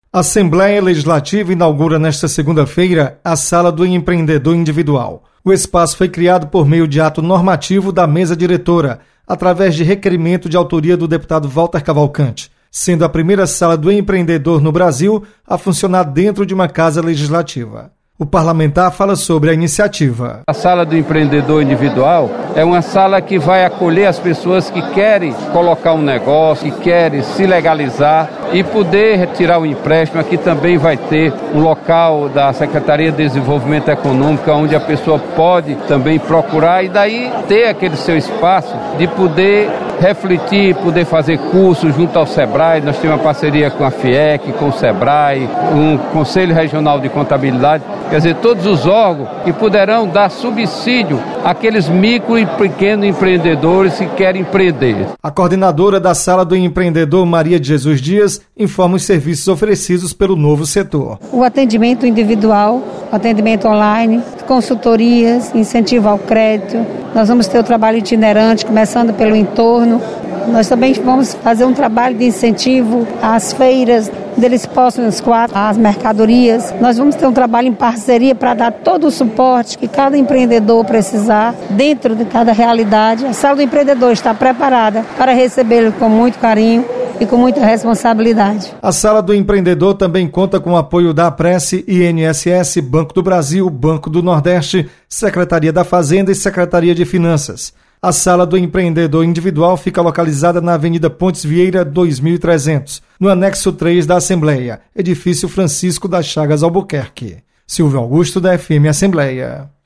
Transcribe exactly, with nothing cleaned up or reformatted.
A Assembleia Legislativa inaugura nesta segunda-feira a Sala do Empreendedor Individual. O espaço foi criado por meio de ato normativo da mesa diretora, através de requerimento de autoria do deputado Walter Cavalcante, sendo a primeira sala do empreendedor no Brasil a funcionar dentro de uma casa legislativa. O parlamentar fala sobre a iniciativa. A Sala do Empreendedor Individual é uma sala que vai acolher as pessoas que querem colocar um negócio, que querem se legalizar e poder retirar o empréstimo. Aqui também vai ter um local da Secretaria de Desenvolvimento Econômico, onde a pessoa pode também procurar e daí ter aquele seu espaço de poder refletir, poder fazer cursos junto ao Sebrae. Nós temos uma parceria com a FIEC, com o Sebrae, um Conselho Regional de Contabilidade. Quer dizer, todos os órgãos que poderão dar subsídio àqueles micro e pequenos empreendedores que querem empreender. A coordenadora da Sala do Empreendedor, Maria de Jesus Dias, informa os serviços oferecidos pelo novo setor. O atendimento individual, o atendimento online, consultorias, incentivo ao crédito. Nós vamos ter o trabalho itinerante, começando pelo entorno. Nós também vamos fazer um trabalho de incentivo às feiras, onde eles possam escoar as mercadorias. Nós vamos ter um trabalho em parceria para dar todo o suporte que cada empreendedor precisar, dentro de cada realidade. A Sala do Empreendedor está preparada para recebê-lo com muito carinho e com muita responsabilidade. A Sala do Empreendedor também conta com o apoio da Apresse, I N S S, Banco do Brasil, Banco do Nordeste, Secretaria da Fazenda e Secretaria de Finanças. A Sala do Empreendedor Individual fica localizada na Avenida Pontes Vieira, dois mil e trezentos, no anexo três da Assembleia, edifício Francisco das Chagas Albuquerque. Silvio Augusto, da F M Assembleia.